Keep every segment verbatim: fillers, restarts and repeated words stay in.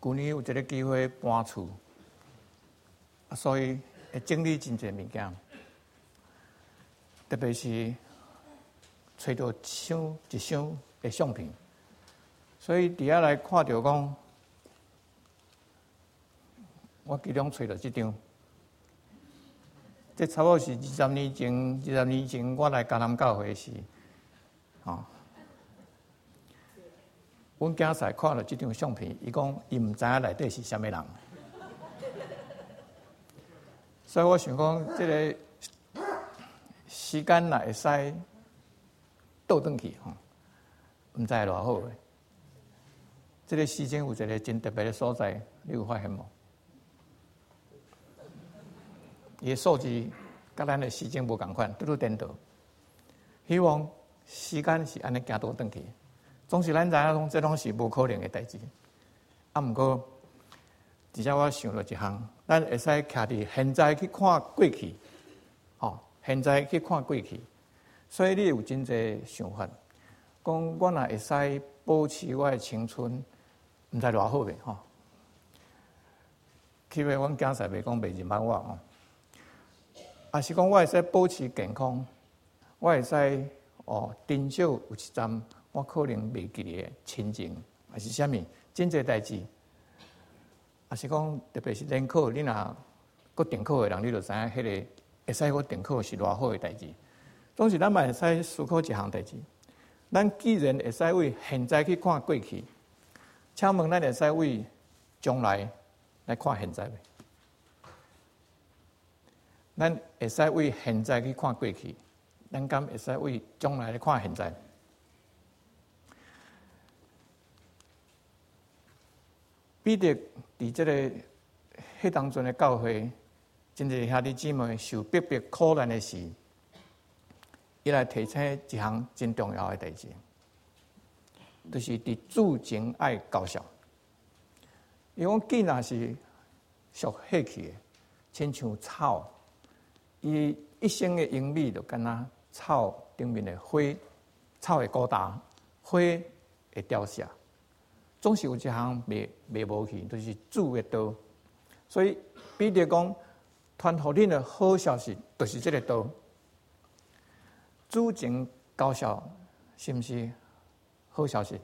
旧年有一个机会搬厝，所以会整理真侪物件，特别是找到一箱一箱的相片，所以伫遐来看到讲，我其中找到这张。这差不多是二十年前，二十年前我来嘉南教会时，哦，阮囝婿看了这张相片，伊讲伊毋知影内底是啥物人，所以我想讲，这个时间若会使倒转去吼，毋知偌好诶。这个时间有一个真特别的所在，你有发现无？伊的数字甲咱的时间无共款，拄拄颠倒。希望时间是安尼行倒转去，总是咱知影讲，这拢是无可能的代志。啊，毋过，而且我想了一项，咱会使徛伫现在去看过去，哦，现在去看过去，所以你有真侪想法，讲我若会使保持我的青春，毋知偌好袂吼？去尾阮囝婿袂讲袂入帮我哦。也是讲，我会使保持健康，我会使哦，至少有一站我可能袂记的亲情，还是啥物，真侪代志。也是讲，特别是联考，你若搁订考的人，你就知影迄个会使搁订考是偌好的代志。总是咱嘛会使思考一项代志。咱既然会使为现在去看过去，请问咱会使为将来来看现在袂？咱会使为现在去看过去，咱敢会使为将来来看现在？彼得伫这个迄当阵的教会，真侪兄弟姊妹受逼迫苦难的时，伊来提醒一项真重要的代志，就是伫主前爱高效。伊讲既然是属血气的，亲像草。伊一生的英美就敢若草顶面的花，草会高大，花会凋谢，总是有一项袂袂无去，就是主的道。所以彼得讲，传互恁的好消息，就是这个道。主前高效，是毋是好消息？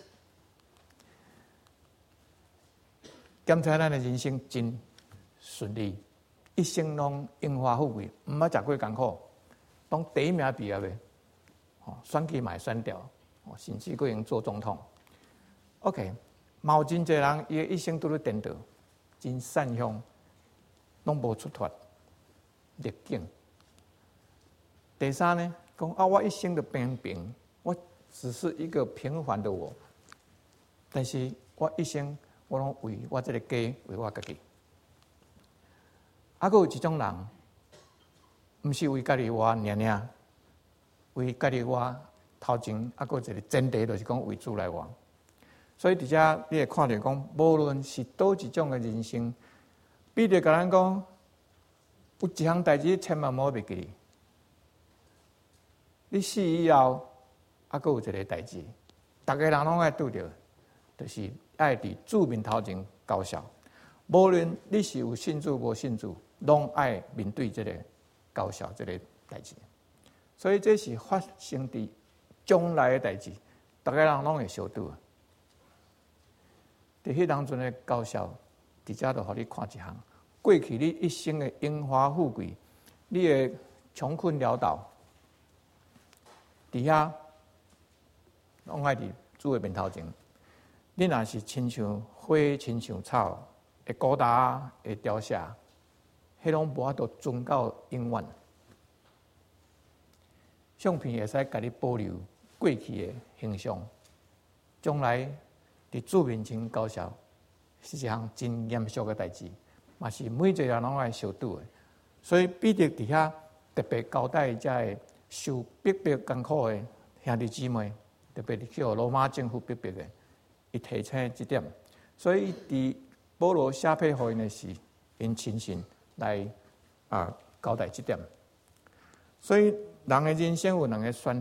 检查咱的人生真顺利。一生拢荣华富贵，毋捌食过艰苦，当第一名毕业的，哦，选举嘛选掉，哦，甚至佫用做总统。OK， 嘛有真侪人伊的一生拄咧颠倒，真善向，拢无出脱逆境。第三呢，讲啊，我一生的平平，我只是一个平凡的我，但是我一生我拢为我这个家，为我家己。啊，佫有一种人，毋是为家己活尔尔，为家己活头前，啊，佫一个前提，就是讲为主来活。所以伫遮你会看到讲，无论是倒一种的人生，彼得甲咱讲，有一项代志千万莫袂记。你死以后，啊，佫有一个代志，逐个人拢爱拄着，就是爱伫主面头前高效。无论你是有信主无信主，拢爱面对这个高效这个代志。所以这是发生伫将来的代志，大家人拢会相拄。伫迄当阵的高效，伫遮就互你看一项，过去你一生的荣华富贵，你的穷困潦倒，伫遐拢爱伫主的面头前。你若是亲像花，亲像草。会高大，会凋谢，迄拢无法度存到永远。相片会使甲你保留过去的形象，将来伫主面前高效，是一项真严肃的代志，嘛是每一个人拢爱受拄的。所以彼得伫遐特别交代遮个受逼迫艰苦的兄弟姊妹，特别是去罗马政府逼迫的，伊提醒这点。所以伫保罗写批互因的时，因亲身来啊交代这点。所以人的人生有两个选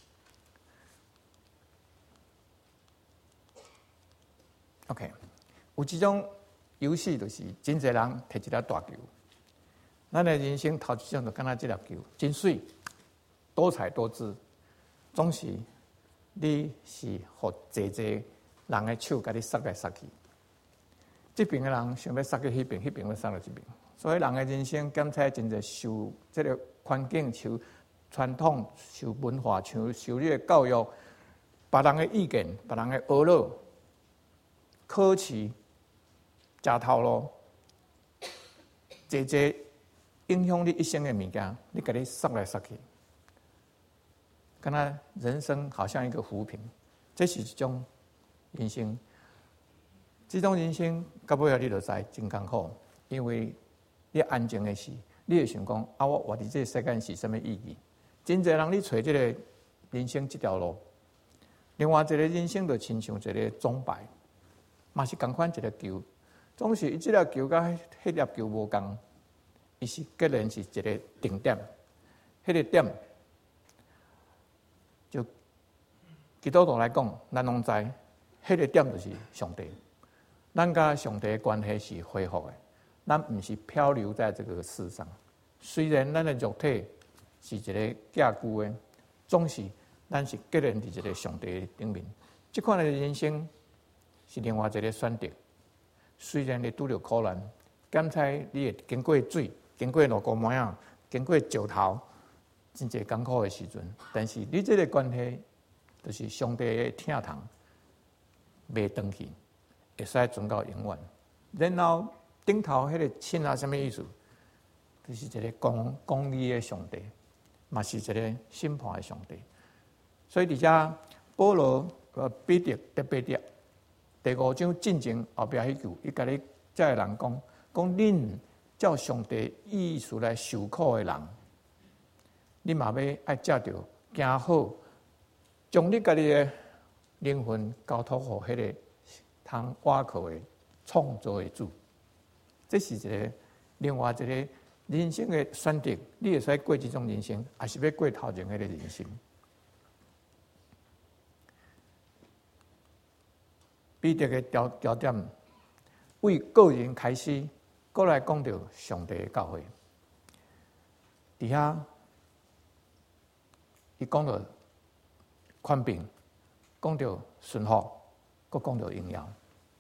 择。OK， 有一种游戏，就是真侪人摕一粒大球，咱的人生头一种就敢若这粒球，真水，多彩多姿，总是你是互济济人的手甲你塞来塞去，这边的人想要塞去迄边，迄边要塞到这边，所以人的人生检测真侪受这个环境、受传统、受文化、受受你的教育，别人的意见、别人的讹落、考试、食头路，济济影响你一生的物件，你甲你塞来塞去。跟他人生好像一个浮萍，这是一种人生。这种人生到尾啊，你就知真艰苦，因为你安静的时，你会想讲啊，我活伫这个世界是什么意义？真侪人你找这个人生这条路，另外一个人生就亲像一个钟摆，嘛是同款一个球，总是伊这粒球甲迄粒球无共，伊是必然是一个定点，迄、那个点。就基督徒来讲，咱拢知，迄个点就是上帝。咱甲上帝的关系是恢复的，咱毋是漂流在这个世上。虽然咱的肉体是一个架固的，总是咱是必然伫一个上帝的顶面。这款的人生是另外一个选择。虽然你拄着苦难，检测你会经过水，经过路沟模样，经过石头。真侪艰苦的时阵，但是你这个关系，就是上帝的疼痛，袂断去，会使存到永远。然后顶头迄个亲啊，什么意思？就是一个公公义的上帝，嘛是一个审判的上帝。所以伫遮保罗和彼得特别的第五章进前后壁迄句，伊甲你遮个人讲，讲恁照上帝意思来受苦的人。你嘛要爱接着行好，将你家己的灵魂交托互迄个通倚靠的创造的主。这是一个另外一个人生的选择，你会使过这种人生，还是要过头前迄个人生？彼得的焦焦点，为个人开始，过来讲到上帝的教会，底下。伊讲到宽饼，讲到顺服，佮讲到荣耀。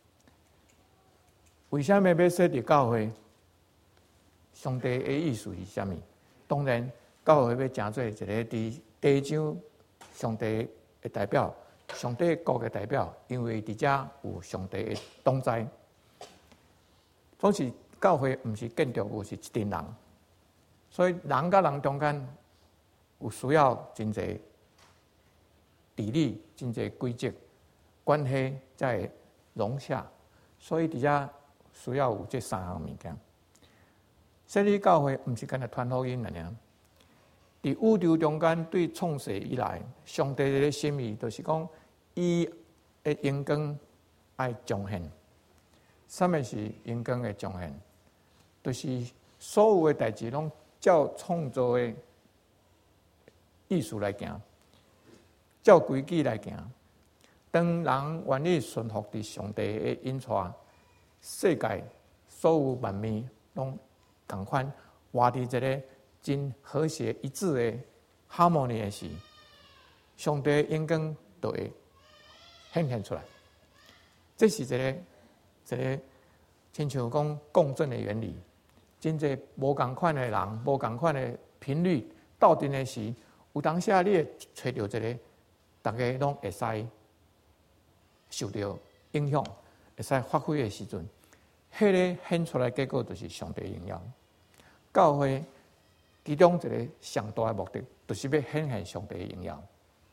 为什么要设立教会？上帝的意思是啥物？当然，教会要成做一个伫地上上帝的代表，上帝国的代表，因为伫遮有上帝的同在。总是教会毋是建筑物，是一群人，所以人甲人中间。有需要真侪地理、真侪规则关系在融洽，所以伫遮需要有这三项物件。设立教会毋是干那传福音尔尔，伫宇宙中间对创世以来，上帝的心意就是讲，伊的荣光爱彰显。什么是荣光的彰显？就是所有的代志拢照创造的。意思来行，照规矩来行。当人愿意顺服伫上帝的引带，世界所有万物拢同款活伫一个真和谐一致的哈莫尼的时，上帝的荣光就会显现出来。这是一个一个亲像讲共振的原理，真侪无共款的人，无共款的频率斗阵的时。有当下你会找到一个，大家拢会使受到影响，会使发挥的时阵，迄个显出来结果就是上帝荣耀。教会其中一个上大的目的，就是要显现上帝荣耀。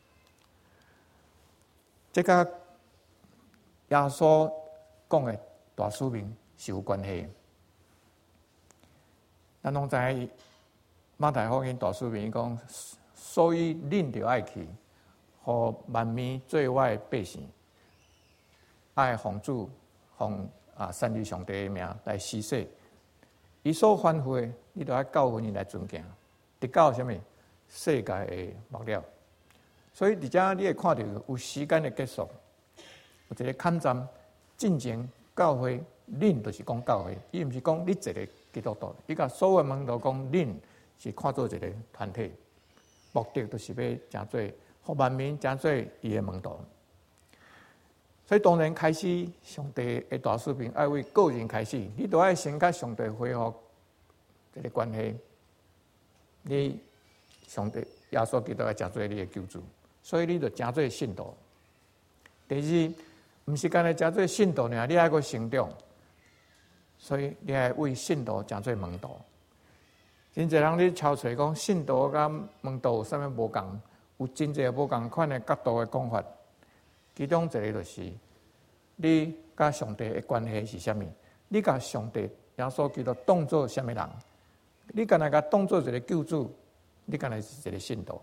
这甲耶稣讲的大使命是有关系。咱拢知马太福音大使命讲。所以，恁就爱去，互万民做我的百姓，爱奉主、奉啊善于上帝的名来施洗。伊所吩咐的，你都爱教训伊来尊敬，直到什么世界的末了。所以，伫遮你会看到有时间的结束，有一个坎站进前， 教会，恁就是讲教会，伊毋是讲你一个基督徒，伊甲所有门徒讲恁是看做一个团体，目的就是要成做互万民成做伊的门徒。所以当然开始，上帝的大使命爱为个人开始，你都爱先甲上帝恢复这个关系。你上帝耶稣基督要成做你的救主，所以你就成做信徒。第二，毋是干咧成做信徒尔，你还阁成长，所以你还为信徒成做门徒。真侪人咧抄出来讲，信徒甲门徒有啥物无共？有真侪无共款的角度的讲法。其中一个就是你甲上帝的关系是啥物？你甲上帝耶稣基督当作啥物人？你干那甲当作一个救主，你干那是一个信徒。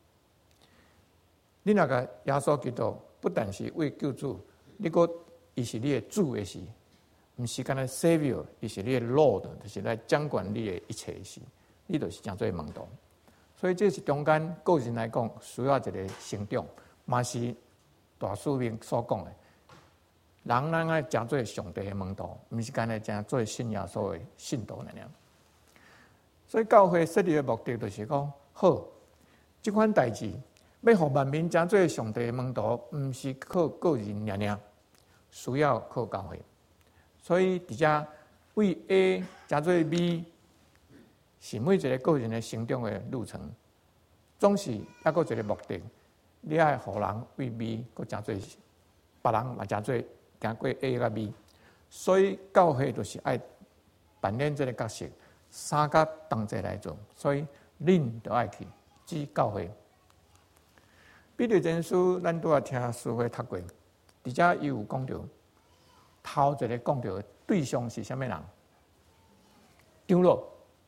你那个耶稣基督不但是为救主，你个伊是你的主的时，毋是干那 Savior， 伊是你的 Lord， 就是来掌管你的一切的时，你就是成做门徒。所以这是中间个人来讲需要一个成长，嘛是大使命所讲的。人咱爱成做上帝的门徒，毋是干那成做信耶稣的信徒那样。所以教会设立的目的就是讲，好，这款代志要互万民成做上帝的门徒，毋是靠个人尔尔，需要靠教会。所以伫遮为 A 成做 B， 是每一个个人的成长的路程，总是还佫一个目的。你爱互人为 B， 佫成做别人嘛成做行过 A 甲 B， 所以教会就是爱扮演这个角色。三甲同齐来做，所以恁就爱去指教会。彼得前书，咱拄仔听师会读过，伫遮伊有讲到，头一个讲到对象是啥物人？长老。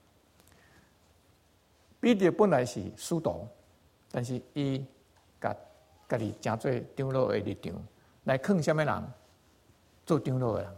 彼得本来是使徒，但是伊甲家己成做长老的立场，来劝啥物人做长老的人？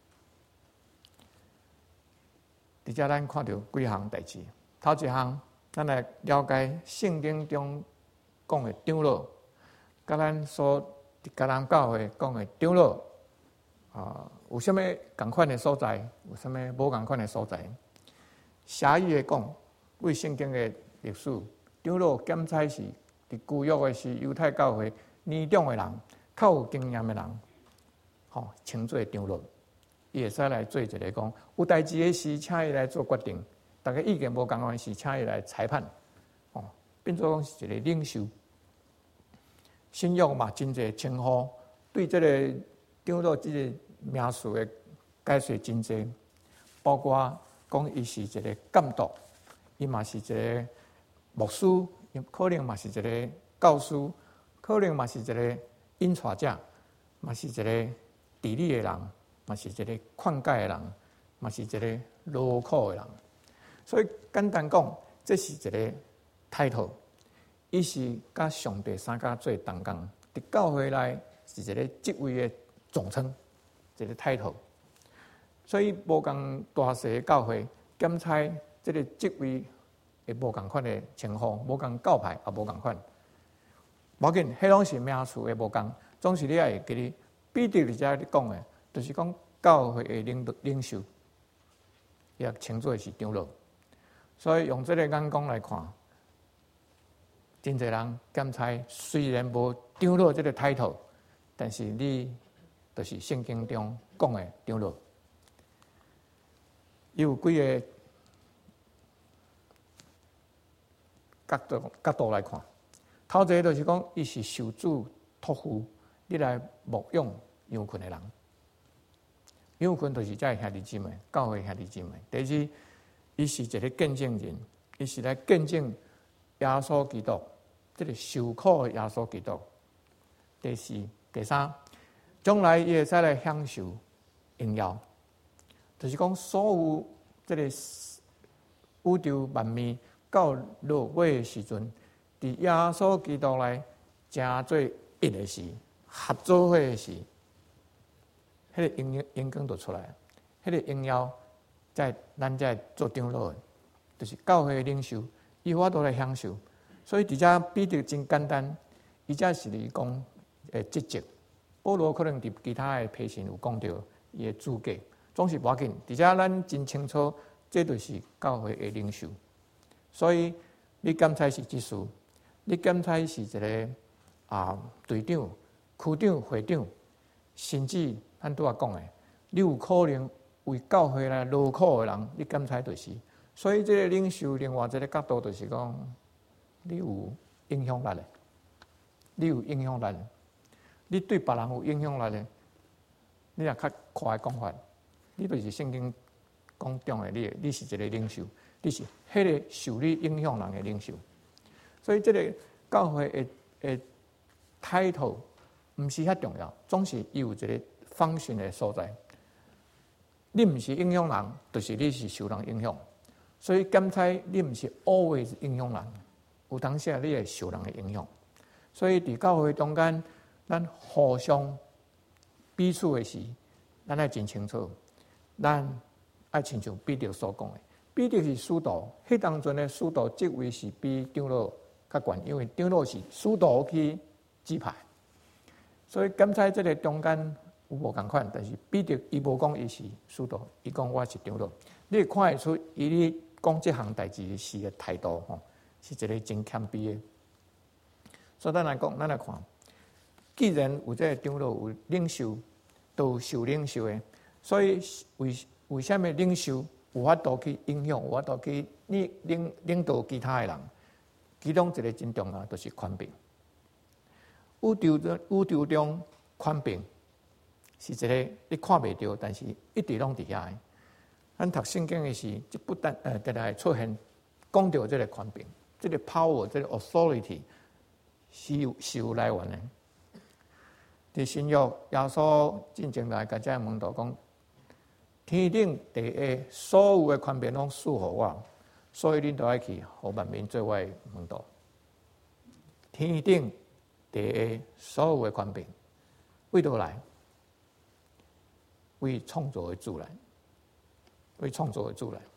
伫遮咱看到几项代志，头一项，咱来了解圣经中讲的长老，甲咱所伫甲咱教会讲的长老，啊，有啥物共款的所在，有啥物无共款的所在。狭义的讲，为圣经的历史，长老检采是伫旧约的是犹太教会年长的人，较有经验的人，吼、哦，称做长老。伊会使来做一个讲，有代志的时，请伊来做决定；大家意见无共款时，请伊来裁判。哦，变做讲是一个领袖。新约嘛，真侪称呼，对这个长老这个名词的解说真侪，包括讲伊是一个监督，伊嘛是一个牧师，可能嘛是一个教师，可能嘛是一个引传者，嘛是一个治理的人。嘛是一个劝诫的人，嘛是一个劳苦的人，所以简单讲，这是一个态度。伊是甲上帝三家做同工，伫教会内是一个职位的总称，一个态度。所以无共大小的教会检采这个职位会无共款的称呼，无共教派也无共款。无要紧，迄拢是名词的无共，总是你爱会记哩。彼得伫遮讲的。就是讲教会的领领袖，也称作是长老。所以用这个眼光来看，真侪人检采虽然无长老这个态度，但是你就是圣经中讲的长老。伊有几个角度角度来看，头一个就是讲，伊是受主托付，你来牧养羊群的人。羊群就是遮兄弟姊妹，教会兄弟姊妹。第二，伊是一个见证人，伊是来见证耶稣基督，这个受苦的耶稣基督。第四、第三，将来伊会使来享受荣耀，就是讲所有这个宇宙万物到落尾的时阵，伫耶稣基督来成做一个时，合作伙的时。迄个荣荣光就出来，迄、那个荣耀在咱在做长老的，就是教会的领袖，伊法度来享受。所以伫遮彼得真简单，伊遮是咧讲诶职责。保罗可能伫其他的批信有讲到伊的资格，总是无要紧。而且咱真清楚，这就是教会的领袖。所以你检察是技术，你检察是一个啊队长、区长、会长，甚至咱拄仔讲的，你有可能为教会来劳苦的人，你检察就是。所以这个领袖另外一个角度就是讲，你有影响力的，你有影响力的，你对别人有影响力的，你若较快的讲法，你就是圣经讲中的你，你是一个领袖。你是迄个受你影响人的领袖，所以这个教会的的态度毋是遐重要，总是有一个方向的所在。你毋是影响人，就是你是受人影响。所以检察你毋是 always 影响人，有当时你会受人的影响。所以伫教会中间，咱互相彼此的事，咱爱真清楚，咱爱亲像彼得所讲的。彼得是使徒，迄当阵的使徒职位是比长老较悬，因为长老是使徒去指派，所以检察这个中间有无共款，但是彼得伊无讲伊是使徒，伊讲我是长老，你会看会出伊咧讲这项代志时的态度吼，是一个真谦卑的。所以咱来讲，咱来看，既然有这个长老有领袖，都有受领袖的，所以为为什么领袖有法度去影响，有法度去领领领导其他的人？其中一个真重要，就是宽平。宇宙中宇宙中宽平是一个你看袂到，但是一直拢伫遐。咱读圣经的时，就不但呃，得来出现讲到这个宽平，这个 power， 这个 authority 是有是有来源的。伫新约，耶稣进前来甲这个门徒讲。天顶地下所有的权柄拢赐予我，所以恁都爱去，互万民做我的门徒。天顶地下所有的权柄，为倒来？为创造的主来，为创造的主来。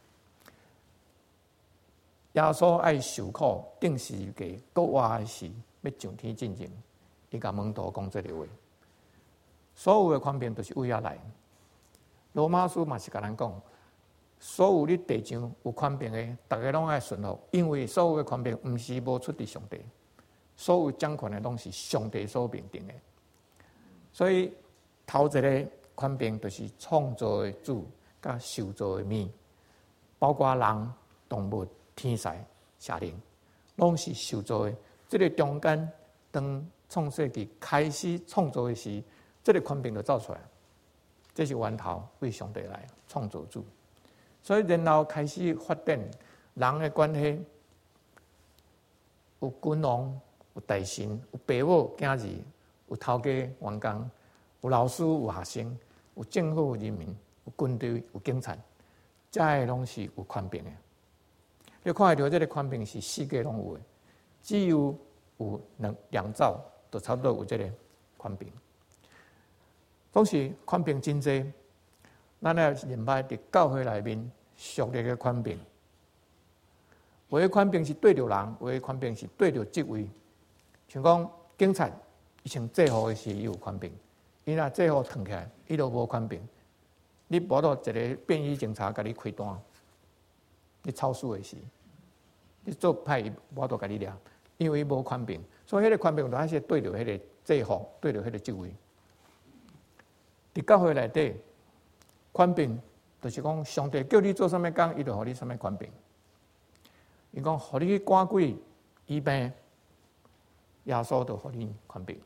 耶稣爱受苦，定时给国外的事，要上天进前，伊甲门徒讲这个话。所有的权柄都是为遐来。罗马书嘛是甲咱讲，所有你地上有权柄的，大家拢爱顺服，因为所有的权柄毋是无出伫上帝，所有掌权的拢是上帝所命定的。所以头一个权柄就是创造的主甲受造的物，包括人、动物、天使、邪灵，拢是受造的。这个中间，当创世纪开始创造的时，这个权柄就走出来。这是源头为上帝来创造主，所以然后开始发展人的关系，有君王、有大臣、有爸母、囝儿、有头家、员工、有老师、有学生、有政府、人民、有军队、有警察，这些拢是有权柄的。你看得到这个权柄是世界拢有的，只有有两两造，就差不多有这个权柄。总是权柄真济，咱要明白伫教会内面属灵的权柄。有的权柄是对着人，有的权柄是对着职位。像讲警察，伊穿制服的时伊有权柄，伊若制服脱起来，伊就无权柄。你无到一个便衣警察甲你开单，你超速的时，你做歹伊无到甲你抓，因为伊无权柄。所以迄个权柄就还是对着迄个制服，对着迄个职位。伫教会内底，权柄就是讲，上帝叫你做啥物工，伊就互你啥物权柄。伊讲，互你去赶鬼、医病，耶稣就互你权柄。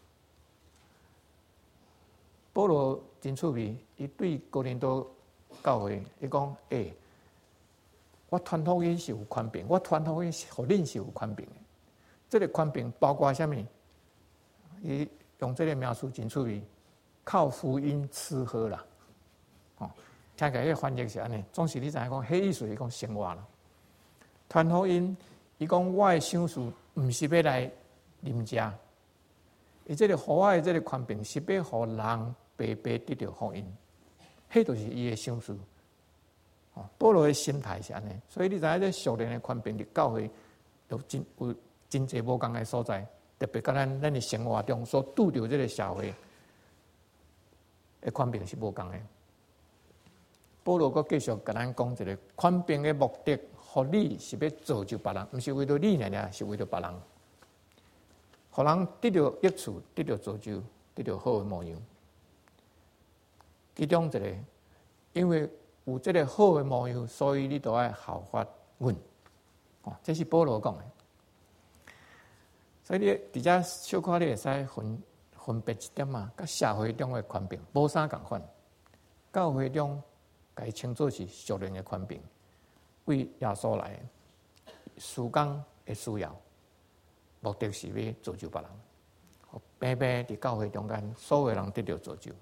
保罗真趣味，伊对哥林多教会，伊讲：诶、欸，我传福音是有权柄，我传福音互恁是有权柄的。这个权柄包括啥物？伊用这个描述真趣味。靠福音吃喝啦，哦，听起来迄个翻译是安尼，总是你知影讲，迄意思是讲生活啦。传福音，伊讲我的想事毋是要来啉食，伊这个互我的这个权柄是要互人白白得到福音，迄就是伊的想事。哦，保罗的心态是安尼，所以你知影这属灵的权柄伫教会都真有真侪无共的所在，特别甲咱咱的生活中所拄着这个社会。 的权柄是无共的。保罗阁继续甲咱讲一个权柄的目的，互你是要造就别人，毋是为着你尔尔，是为着别人，互人得到益处，得到造就，得到好的模样。其中一个，因为有这个好的模样，所以你都要效法阮。哦，这是保罗讲的。所以你伫遮小可你会使分分别一点嘛，甲社会中的权柄无啥共款。教会中，该称作是属灵的权柄，为耶稣来的，事工的需要，目的是要造就别人，平平伫教会中间，所有人得到造就。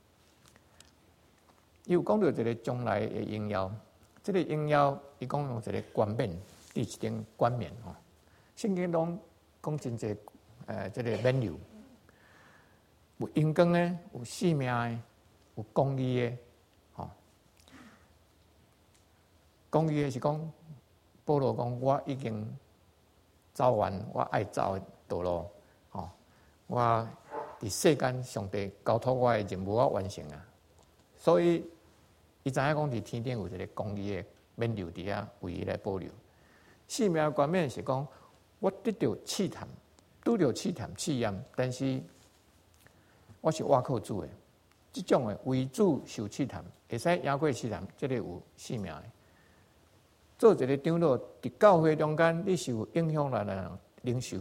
伊有讲到一个将来的应用，这个应用伊讲用一个冠冕，第一顶冠冕吼。圣经中讲真济，呃，这个冕旒，有阳光的，有生命的，有公义的，吼。公义的是讲，保罗讲我已经走完我爱走的道路，吼，我伫世间上帝交托我的任务我完成啊，所以。伊知影讲伫天顶有一个公义的冕旒伫遐为伊来保留。生命冠冕是讲，我得到试探，拄着试探试验，但是我是倚靠主的。即种的为主受试探，会使赢过试探，即个有生命的。做一个长老，伫教会中间，你是有影响力的人领袖。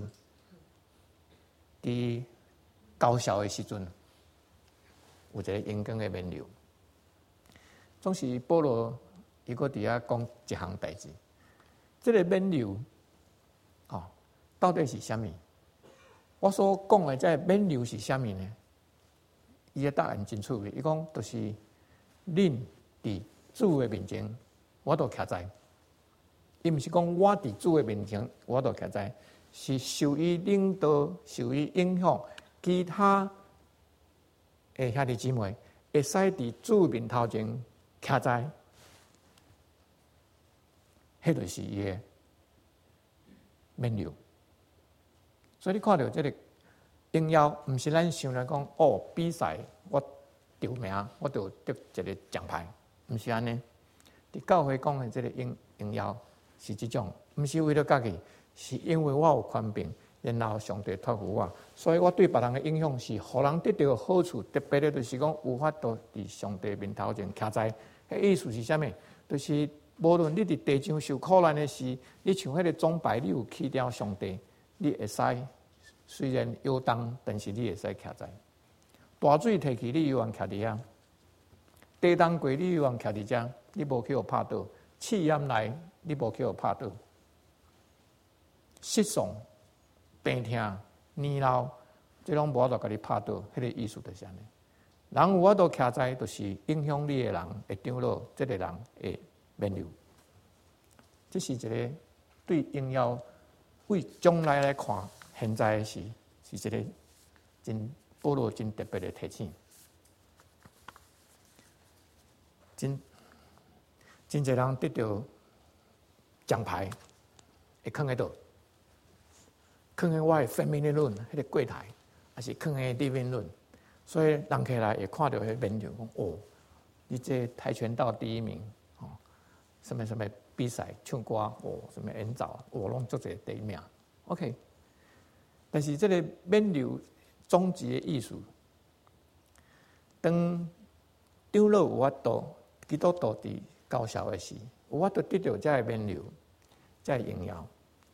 伫高效的时阵，有一个阳光的冕旒。总是保罗伊个伫遐讲一项代志，这个冕旒，哦，到底是啥物？我所讲的这冕旒是啥物呢？伊个答案真趣味，伊讲就是恁伫主的面前，我都徛在。伊毋是讲我伫主的面前，我都徛在，是受伊领导、受伊影响，其他诶兄弟姊妹会使伫主面头前。徛在，迄就是伊个冕旒。所以你看到这个荣耀，毋是咱想来讲哦，比赛我得名，我就得一个奖牌，毋是安尼。伫教会讲的这个荣荣耀是即种，毋是为了家己，是因为我有权柄，然后上帝托付我，所以我对别人的影响是，互人得到好处。特别的，就是讲有法度伫上帝面头前徛在。迄意思是啥物？就是无论你伫地上受苦难的时，你像迄个钟摆，你有去掉上帝，你会使虽然摇动，但是你会使徛在。大水摕去，你犹原徛伫遐；地动过，你犹原徛伫遮，你无去互拍倒；试验来，你无去互拍倒；失丧、病痛、年老，这拢无法度甲你拍倒。迄个意思就是安尼。人有法度徛在，就是影响你的人会长老，这个人会冕旒。这是一个对荣耀为将来来看，现在是是一个真保罗真特别的提醒。真真侪人得到奖牌，会放喺倒，放喺我的分明的论，迄个柜台，还是放喺立命论。所以人起来会看到迄面就讲哦，你这跆拳道第一名哦，什么什么比赛唱歌哦，什么演奏哦，拢做者第一名。OK， 但是这个冕旒终极的意思，当长老有法度，基督徒伫高效的时，有法度得到这个冕旒，这个荣耀。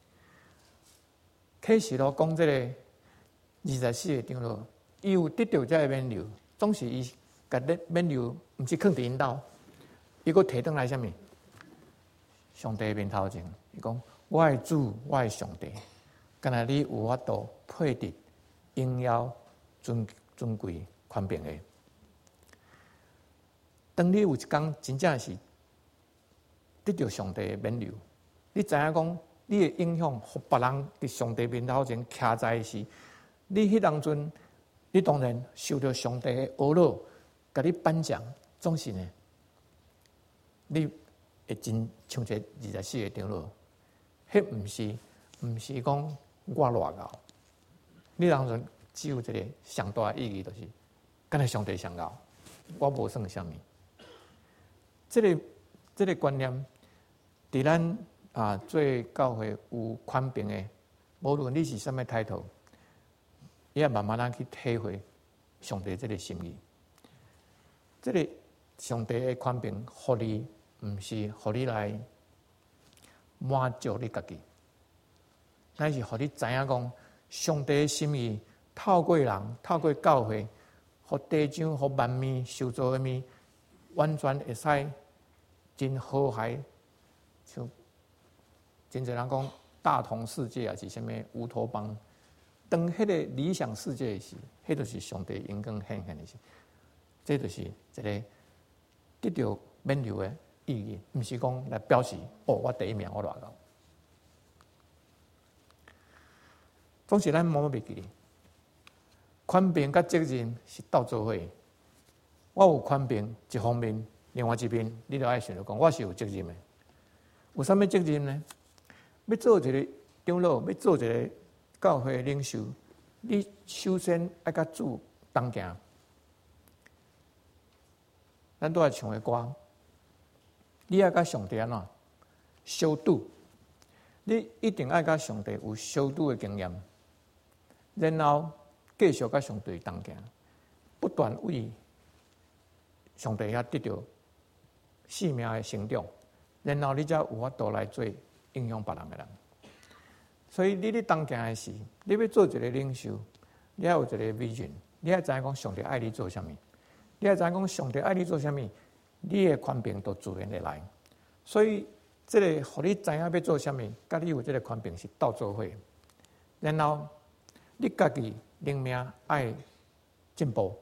启示录讲这个二十四个长老。伊有得到这个冕旒，总是伊甲咧冕旒，毋是放伫因兜，伊佫摕转来啥物？上帝面头前，伊讲：我的主，我的上帝，敢若你有法度配得荣耀、尊尊贵、权柄的。当你有一天真正是得到上帝的冕旒，你知影讲，你的影响，互别人伫上帝面头前徛在时，你迄当阵。你当然受到上帝的懊恼，甲你颁奖，总是呢，你会真像这二十四个长老，迄毋是毋是讲我偌高，你当然只有一个上大的意义，就是敢若上帝上高。 我无算什么。这个这个观念，伫咱啊做教会有宽平的，无论你是什么态度，你也慢慢咱去体会上帝这个心意。这个上帝的宽平，互你毋是互你来满足你家己，乃是互你知影讲上帝的心意，透过人，透过教会，互地上、互万物受造的物，完全会使真和谐，像真侪人讲大同世界啊，是啥物乌托邦。当迄个理想世界时，迄就是上帝荣光显现的时，这就是一个得到免流的意义，毋是讲来表示哦，我第一名，我偌高。总是咱莫袂记，宽平甲责任是斗做伙。我有宽平一方面，另外一边你就爱想着讲，我是有责任的。有啥物责任呢？要做一个长老，要做一个教会领袖，你首先爱甲主同行。咱都爱唱的歌，你爱甲上帝安怎相拄？你一定爱甲上帝有相拄的经验，然后继续甲上帝同行，不断为上帝遐得到生命的成长，然后你才有法度来做影响别人的人。所以你咧同行的时，你要做一个领袖，你要有一个 vision， 你要知影讲上帝爱你做啥物，你要知影讲上帝爱你做啥物，你的宽平都自然会来。所以这个，互你知影要做啥物，甲你有这个宽平是斗做伙。然后你家己灵命爱进步，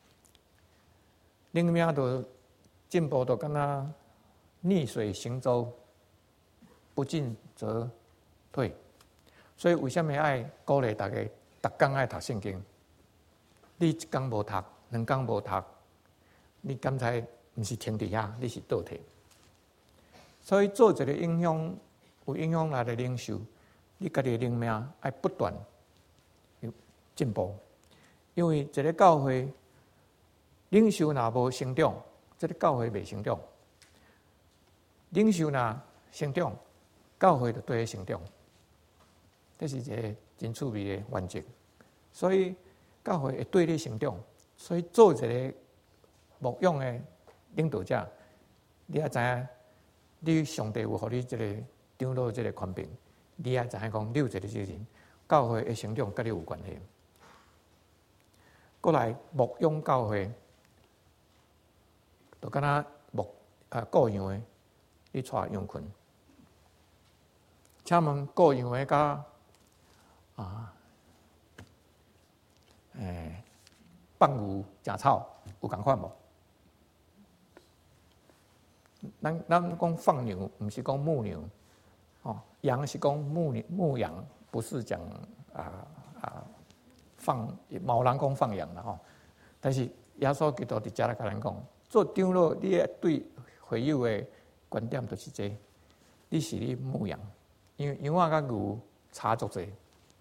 灵命都进步都敢若逆水行舟，不进则退。所以为什么爱鼓励大家，逐工爱读圣经？你一工无读，两工无读，你刚才毋是停伫遐，你是倒退。所以做一个影响有影响力的领袖，你家己的灵命爱不断有进步，因为一个教会领袖若无成长，这个教会袂成长；领袖若成长，教会就对成长。这是一个真趣味的原则，所以教会会对你成长。所以做一个牧养的领导者，你也知影，你上帝有互你这个长老这个宽平，你也知影讲，你有这个责任，教会的成长跟你有关系。过来牧养教会，就敢若牧啊各样的，你带羊群，请问各样的甲。啊，诶，放牛食草有共款无？咱咱讲放牛，毋是讲牧牛，哦，羊是讲牧牧羊，不是讲啊啊放，冇人讲放羊啦吼。但是耶稣基督伫遮来甲咱讲，做长老，你要对会友的观点就是这，你是你牧羊，因为羊仔甲牛差足济。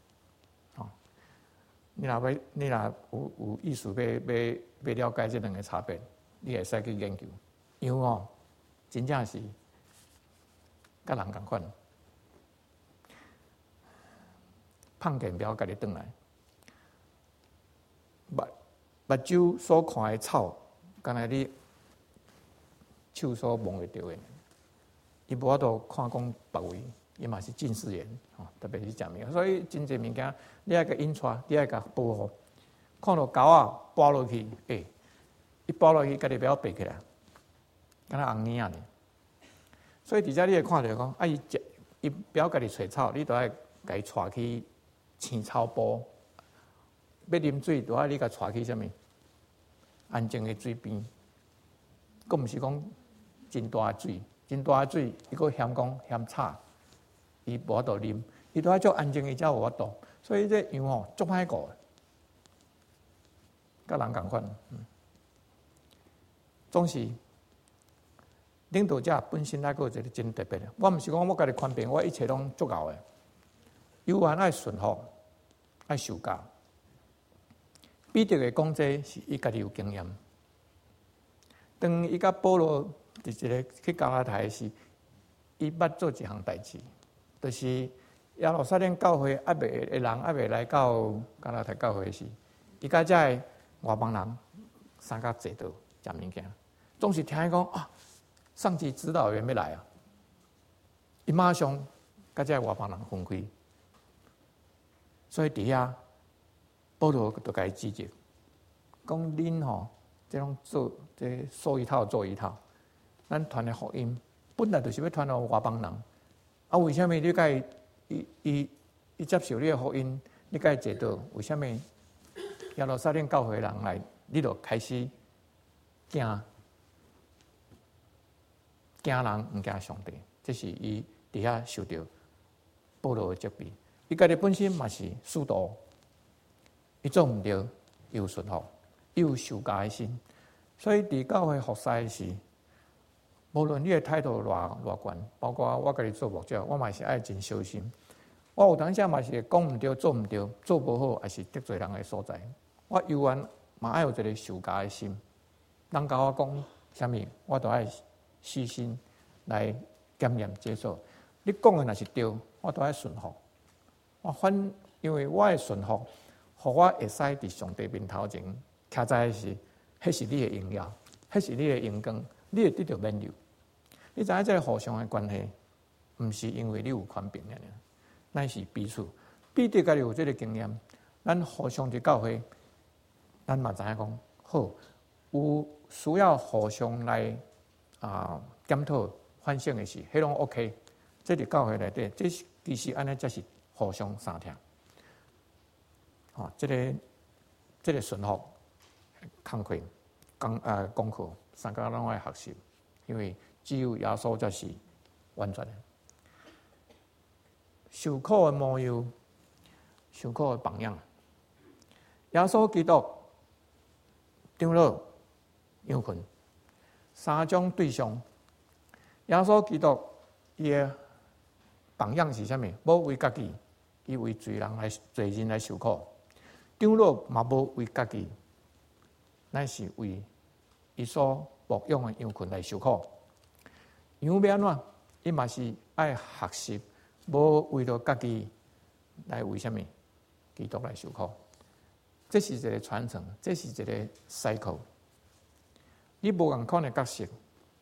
你若要，你若有有意思要要要了解这两个差别，你会使去研究。羊哦，真正是甲人共款，胖见表家己转来，目目睭所看的草，敢若你手所摸会到的，伊无法度看讲别位。伊嘛是近视眼，吼，特别是食物，所以真侪物件你爱甲引带，你爱甲保护。看到狗仔爬落去，诶、欸，伊爬落去，家己不要爬起来，敢若红耳仔呢。所以伫遮你会看到讲，啊，伊食，伊不要家己找草，你都爱家己带去青草坡。要啉水，都爱你甲带去啥物？安静的水边，佫毋是讲真大的水，真大的水，伊佫嫌讲嫌吵。伊无法度啉，伊都爱做安静，伊才有法度。所以这羊吼足歹顾的，甲人共款。嗯，总是领导者本身来个一个真特别的。我毋是讲我家己宽平，我一切拢足够的。有缘爱顺服，爱受教。彼得的讲这是伊家己有经验， 当伊甲保罗伫一个去加拉太时，伊捌做一项代志，就是耶路撒冷教会还未的人还未来到加拉太教会时，伊甲遮个外邦人三甲坐倒食物件，总是听伊讲啊，上级指导员要来啊，伊马上甲遮个外邦人分开，所以伫遐保罗就甲伊指责，讲恁吼，即种做即说一套做一套，咱传的福音本来就是要传互外邦人，啊，为什么你甲伊伊伊伊接受你的福音，你甲伊坐倒？为什么耶路撒冷教会人来，你就开始惊惊人，毋惊上帝？这是伊伫遐受到保罗的责备。伊家己本身嘛是使徒，伊做毋对，又顺服，又受教的心，所以伫教会服侍的时，无论你的态度偌偌悬，包括我家己做牧者，我嘛是爱真小心。我有当时嘛是讲毋对，做毋对，做无好，也是得罪人的所在。我永远嘛爱有一个受教的心。人甲我讲啥物，我都爱细心来检验接受。你讲的若是对，我都爱顺服。我反因为我的顺服，互我会使伫上帝面头前徛在的是，迄是你的荣耀，迄是你的荣光，你会得到免流。你知影这个互相的关系，毋是因为你有权柄尔，乃是彼此。彼得家己有这个经验，咱互相伫教会，咱嘛知影讲好，有需要互相来啊检讨反省的事，迄拢 OK。这伫教会内底，这是其实安尼才是互相相听。吼、哦，这个这个顺服、慷慨、功啊功课，三个拢爱学习，因为只有耶稣才是完全的。受苦的模样，受苦的榜样。耶稣基督长老、羊群三种对象。耶稣基督伊的榜样是啥物？无为家己，伊为罪人来罪人来受苦。长老嘛无为家己，乃是为伊所牧养的羊群来受苦。羊要安怎？伊嘛是爱学习，无为了家己来为什么？基督来受苦。这是一个传承，这是一个 cycle。你无共款的角色，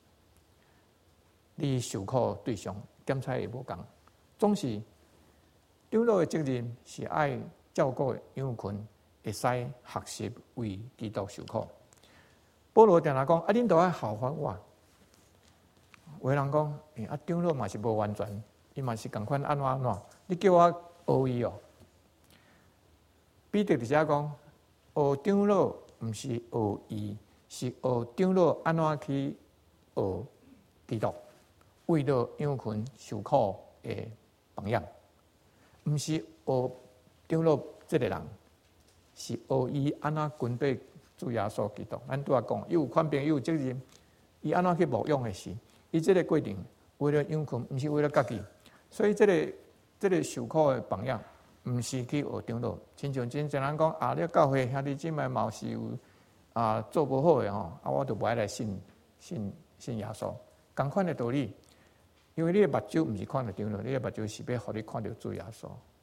你受苦对象检查也无共。总是长老的责任是爱照顾羊群，会使学习为基督受苦。保罗定定讲：啊，恁都爱效法我。有人讲：欸、啊，长老嘛是无完全，伊嘛是共款安怎安怎？你叫我学伊哦。彼得伫遮讲：学长老毋是学伊，是学长老安怎去学基督，为了羊群受苦的榜样。毋是学长老这个人，是学伊安怎军队主耶稣基督。咱拄仔讲，伊有权柄，伊有责任，伊安怎去牧养的事，伊这个过程为了羊群，毋是为了家己。所以这个这个受苦的榜样，毋是去学长老。亲像真侪人讲啊，你教会兄弟姊妹嘛是有啊做无好的吼，啊我就无爱来信信信耶稣。同款的道理。因为你的目睭毋是看到长老，你的目睭是要互你看到主耶稣。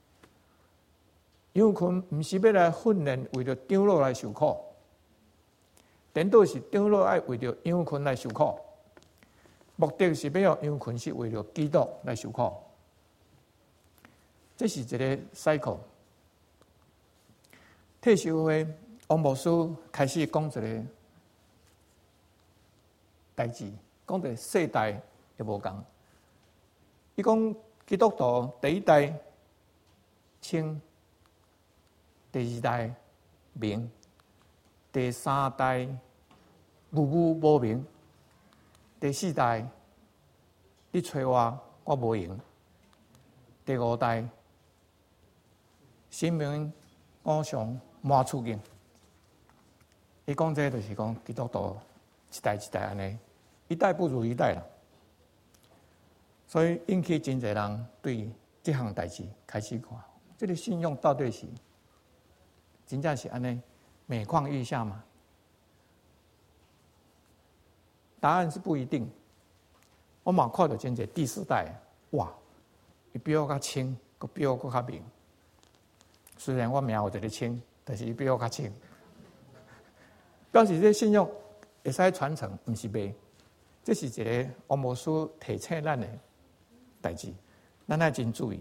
羊群毋是要来训练，为了长老来受苦。颠倒是长老爱为了羊群来受苦，目的是要羊群是为了基督来受苦。这是一个 cycle。退休会王牧师开始讲一个代志，讲一个世代也无共。伊讲基督徒第一代清，第二代明，第三代语语无明，第四代你找我我无用，第五代生命偶像满处境。伊讲这就是讲基督徒一代一代安尼，一代不如一代啦。所以引起真侪人对这项代志开始看，这个信用到底是真正是安尼每况愈下嘛？ 答案是不一定。我嘛看到真侪第四代，哇，伊比我较清，佮比我较明。虽然我名有一个清，但是伊比我较清，表示这信用会使传承，毋是卖。这是一个欧摩斯提醒咱的代志，咱要真注意。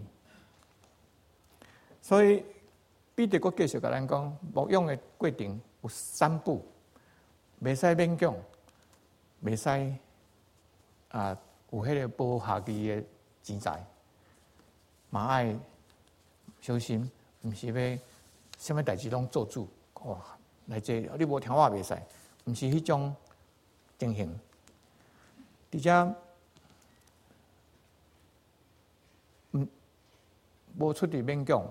所以彼得佫继续甲咱讲，牧养的过程有三步，袂使勉强，袂使啊有迄个无下期的钱财，嘛爱小心，毋是要什么代志拢做主。哇，来这你无听话袂使，毋是迄种情形。而且，嗯，无出伫勉强。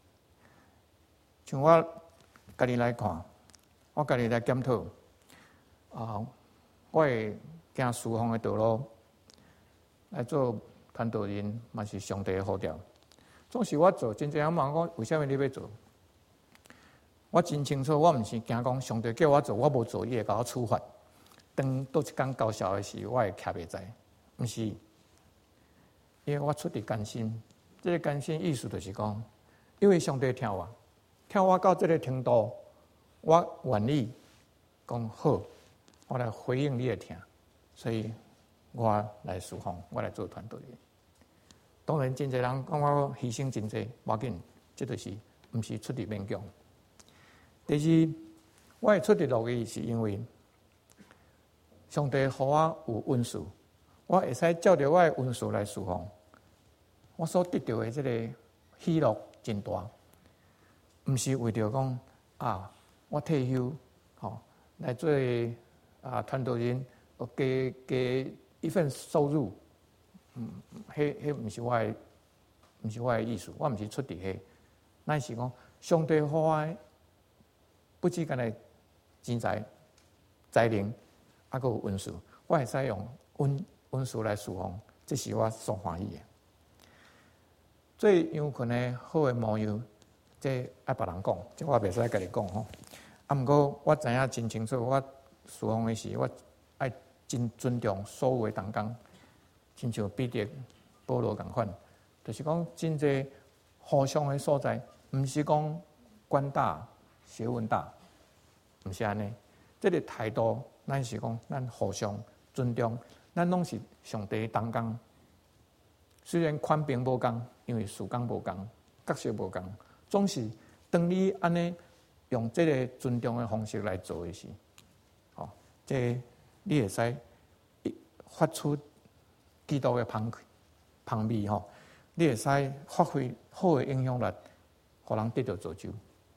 像我家己来看，我家己来检讨，啊，我会行侍奉的道路，来做传道人，嘛是上帝的呼召。总是我做，真正人问我为什么你要做？我真清楚，我毋是惊讲上帝叫我做，我无做，伊会甲我处罚。当倒一天高烧的时，我会徛袂在，毋是，因为我出伫甘心。这个甘心意思就是讲，因为上帝听我，听我到这个程度，我愿意讲好，我来回应你的听，所以我来侍奉，我来做传道人。当然，真侪人讲我牺牲真侪，无要紧，这就是毋是出伫勉强。第二，我会出伫乐意，是因为上帝予我有恩赐，我会使照着我的恩赐来侍奉。我所得到的这个喜乐真大，毋是为着讲啊，我退休吼来做啊传道人，加加一份收入，嗯，迄迄毋是我的，毋是我的意思，我毋是出伫迄，乃是讲上帝予我不只干来钱财、才能。啊，佮有恩赐，我会使用恩恩赐来侍奉，这是我所欢喜的。最羊群的好的模样，这爱别人讲，这我袂使甲你讲吼。啊，毋过我知影真清楚，我侍奉的时，我爱真尊重所有的同工，亲像彼得、保罗共款，就是讲真侪互相的所在，毋是讲官大学问大，毋是安尼。这个态度。咱是讲，咱互相尊重，咱拢是上帝同工。虽然款柄无共，因为事工无共，角色无共，总是当你安尼用这个尊重的方式来做的时，哦，这你会使发出基督的香香味吼，你会使发挥好的影响力，互人得到造就。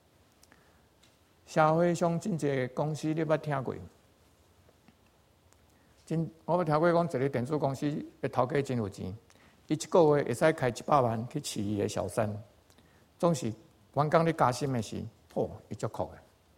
社会上真侪公司你捌听过？真，我捌听过讲，一个电子公司的头家真有钱，伊一个月会使开一百万去饲伊的小三，总是员工咧加薪的时，哦，伊足酷的。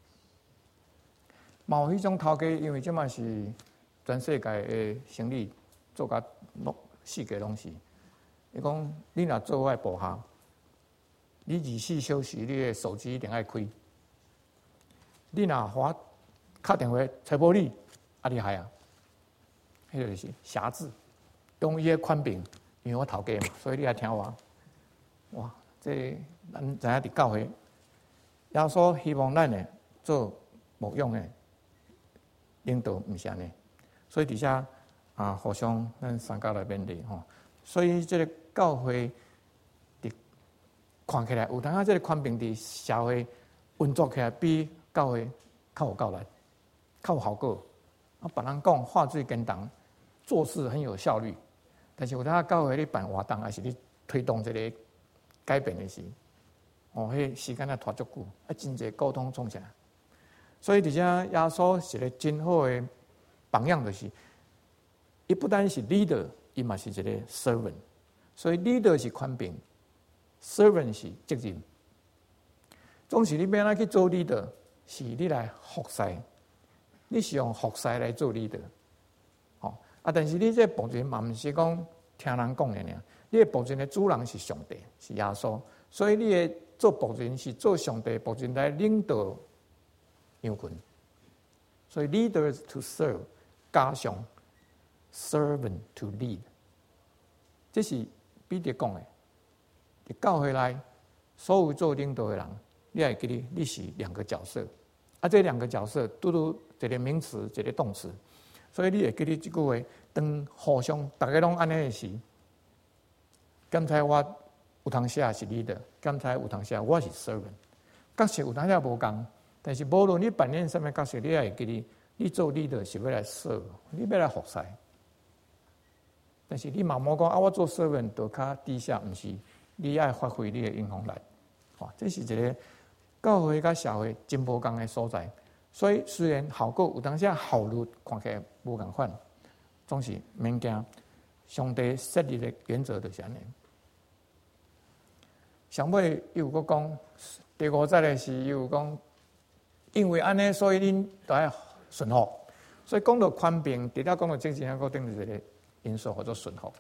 嘛有迄种头家，因为即嘛是全世界的生意做甲拢世界拢是。伊讲，你若做我的部下，你二十四小时你的手机一定爱开。你若互我敲电话找无你，啊厉害啊！迄个就是侠字，用伊的宽柄，因为我头家嘛，所以你爱听我。哇，这咱知影伫教会，耶稣希望咱呢做牧养的领导，毋是安尼。所以底下啊，互相咱三家来勉励吼。所以这个教会伫看起来有当啊，这个宽柄伫社会运作起来比教会较有效率，较有效果。啊，别人讲话最简单。做事很有效率，但是有当教会你办活动，还是你推动这个改变的时，哦，迄时间啊拖足久，啊，真侪沟通创起来。所以伫遮耶稣是个真好的榜样，就是伊不单是 leader， 伊嘛是一个 servant。所以 leader 是宽柄 ，servant 是责任。总是你要哪去做 leader， 是你来服侍，你是用服侍来做 leader。啊！但是你这牧人嘛，毋是讲听人讲的尔。你的牧人的主人是上帝，是耶稣，所以你的做牧人是做上帝牧人来领导羊群。所以 leaders to serve， 加上 servant to lead。这是彼得讲的。在教会内，所有做领导的人，你要记得你是两个角色，啊，这两个角色拄拄一个名词，一个动词，所以你会记得这句话，当互相大家拢安尼的时，刚才我有当时是 leader， 刚才有当时我是 servant， 角色有当时无共，但是无论你扮演什么角色，你也会记得，你做 leader 是要来 serve， 你要来服侍。但是你嘛莫讲啊，我做 servant 就较低下，毋是。你爱发挥你的影响力，哦，这是一个教会甲社会真无共的所在。所以虽然效果有当时效率看起来无共款，总是免惊。上帝设立的原则就是安尼。上尾又有讲第五节的是又有讲，因为安尼，所以恁都要顺服。所以讲到宽平，除了讲到政治上，个定是一个因素叫做顺服。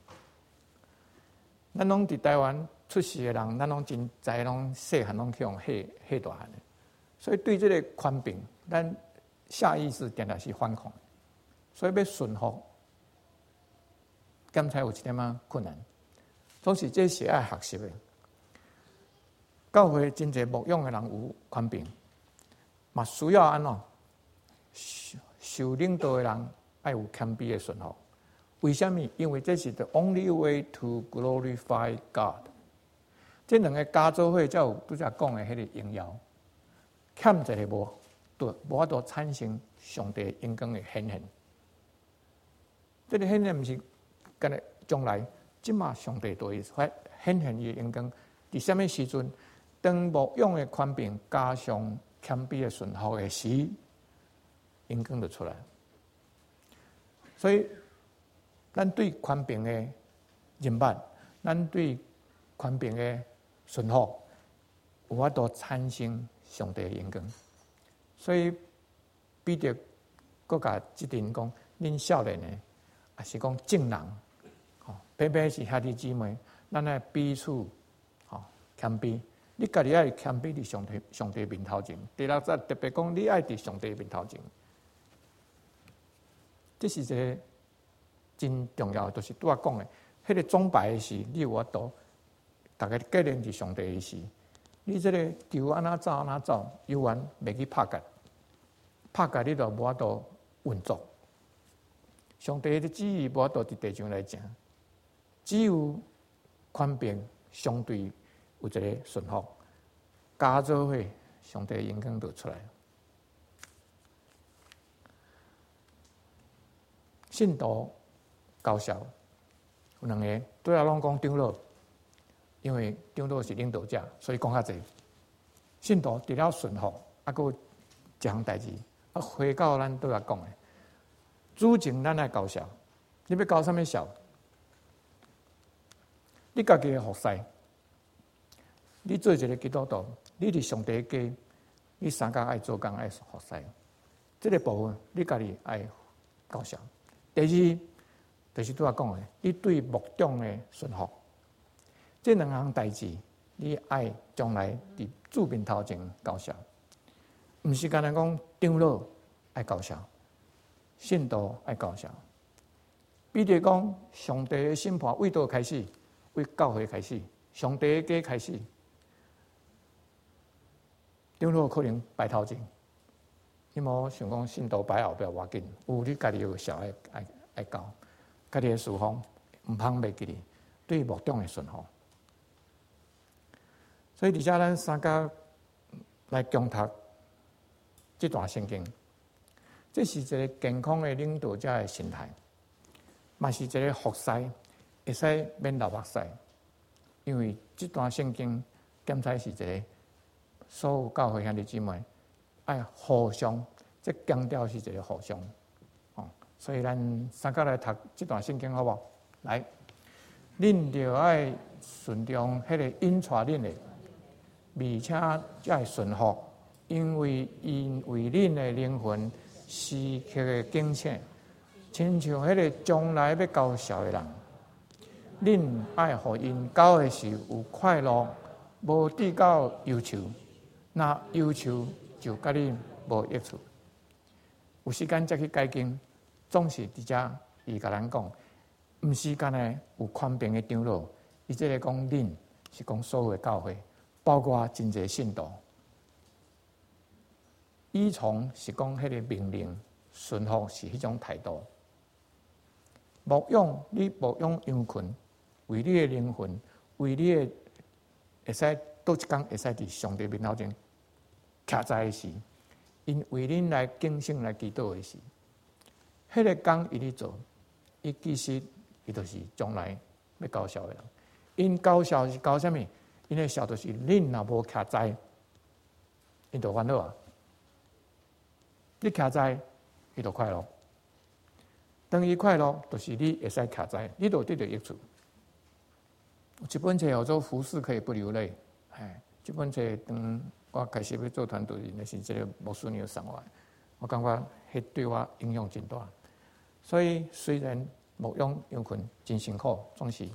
咱拢伫台湾出世的人，咱拢真知拢细汉拢去用吓吓大汉的，所以对这个宽平，咱下意识定定是反抗，所以要顺服，刚才有一点仔困难，总是这是爱学习的。教会真侪牧养的人有宽平，嘛需要安怎？受领导的人爱有谦卑的顺服。为什么？因为这是 the only way to glorify God。这两个加做伙才有拄则讲的迄个荣耀，欠一个无，对，无法度产生上帝荣光的显现。这个显现毋是干咧将来，即马上帝都会发显现伊的荣光。伫什么时阵？当牧养的宽平加上谦卑的顺服的时，荣光就出来。所以。咱对宽平的认捌，咱对宽平的顺服，有法度产生上帝的荣光。所以彼得佫甲即阵讲，恁少年的，也是讲正人，吼，偏偏是兄弟姊妹，咱爱彼此吼谦卑。你家己爱谦卑伫上帝上帝面头前。第六节特别讲，你爱伫上帝面头前，这是一个。真重要，就是拄仔讲的，迄个崇拜的时，你有法度，大家结连伫上帝的时，你这个球安怎走安怎走，永远袂去拍界，拍界你就无法度运作。上帝的旨意无法度伫地上来行，只有宽平相对有一个顺服，加做伙，上帝的荣光就出来。信徒。高效有两个，对啊，拢讲长老，因为长老是领导者，所以讲较济。信徒除了顺服，啊，佫一项代志，啊，回到咱对啊讲的，主情咱爱高效。你要高什么效？你家己的服侍，你做一个基督徒，你伫上帝家，你三工爱做工爱服侍，这个部分你家己爱高效。第二。就是拄仔讲的，你对牧长的顺服，这两项代志，你爱将来伫主面头前高效，毋是干那讲长老爱高效，信徒爱高效。比如讲，上帝的审判为倒开始？为教会开始，上帝的家开始，长老可能排头前，你无想讲信徒排后壁要紧，有你家己有效爱爱爱教。家己的事奉毋通袂记哩，对牧长的顺服。所以，而且咱三家来共读这段圣经，这是一个健康的领导者的心态，嘛是一个服侍，会使免流目屎。因为这段圣经检采是一个所有教会兄弟姊妹爱互相，这强调是一个互相。所以，咱三个来读这段圣经，好不好？来，恁就爱顺从迄个引带恁的，而且才会顺服，因为因为恁的灵魂时刻的警醒，亲像迄个将来要高效的人，恁爱互因高的时有快乐，无得到忧愁，那忧愁就甲恁无益处。有时间再去解经。 总是伫遮伊甲咱讲，毋是干呢有宽平的长老，伊即个讲恁是讲所有的教会，包括真侪信徒，依从是讲迄个命令，顺服是迄种态度。牧养你牧养羊群，为你的灵魂，为你的会使倒一天会使伫上帝面头前徛在的时，因为恁来敬信来祈祷的时，迄、那个工伊咧做，伊其实伊就是将来要高效的人。因高效是高啥物？因的效就是恁若无徛在，因就烦恼啊。你徛在，伊就快乐。当伊快乐，就是你会使徛在，你就得到益处。有一本册叫做《服侍可以不流泪》，哎，这本册当我开始要做团队，那是这个牧师娘送我，我感觉迄对我影响真大。所以虽然牧养羊群真辛苦，总是，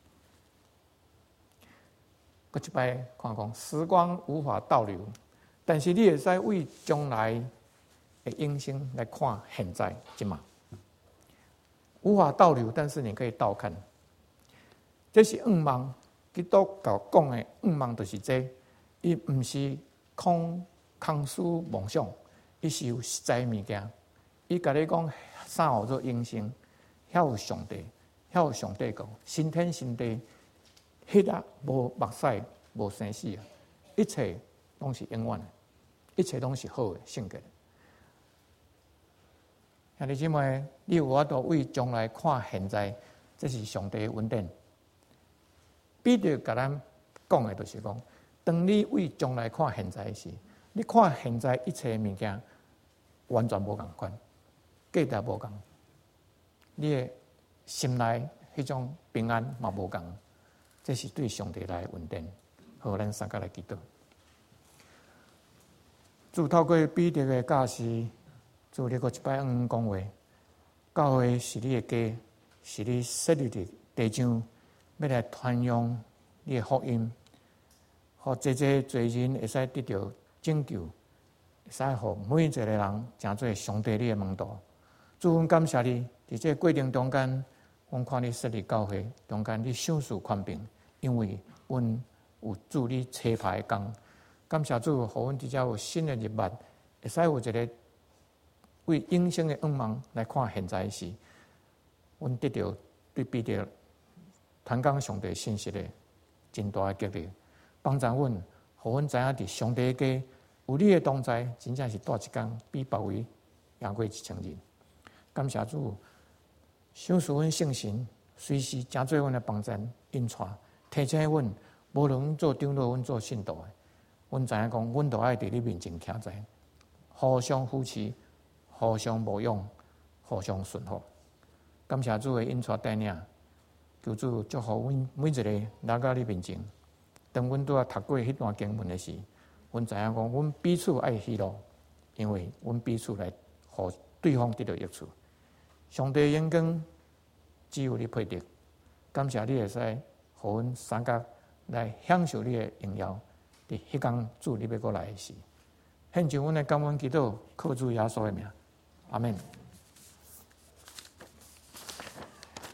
搁一摆看讲时光无法倒流，但是你会使为将来的影响来看现在即嘛。无法倒流，但是你可以倒看。这是愿望，基督教讲的愿望就是这，伊毋是空空思梦想，伊是有实在物件。伊甲你讲啥叫做永生，遐有上帝，遐有上帝讲新天新地，迄啊无目屎无生死啊，一切拢是永远的，一切拢是好的性格。兄弟姊妹，你有法度为将来看现在，这是上帝的恩典。彼得甲咱讲的就是讲，当你为将来看现在时，你看现在一切物件完全无共款，价值无共，你的心内迄种平安嘛无共，这是对上帝来的恩典。好，咱三个来祈祷。主透过彼得的教示。主，你搁一摆恩讲话，教会是你的家，是你设立的地上，要来传扬你的福音，互这这罪人会使得到拯救，会使互每一个人成做上帝你的门徒。主，阮感谢你，伫这过程中间，阮看你设立教会中间，你赏赐宽平，因为阮有主你车牌的工。感谢主，互阮伫遮有新的日捌，会使有一个。为永生的愿望来看现在时，阮得到对彼得传讲上帝信息的真大的激励，帮助阮，互阮知影伫上帝家有你的同在，真正是大一天比别位赢过一千人。感谢主，赏赐阮圣神，随时正做阮的帮助引带，提醒阮，无论阮做长老，阮做信徒的，阮知影讲，阮都爱伫你面前徛在，互相扶持。互相牧养，互相顺服。感谢主的引带带领，求主祝福阮每一个来到你面前。当阮拄啊读过迄段经文的时，阮知影讲，阮彼此爱喜乐，因为阮彼此来互对方得到益处。上帝眼光只有你配得，感谢你会使互阮三角来享受你的荣耀。伫迄天主你要过来的时，献上阮的感恩祈祷，靠主耶稣的名。阿门。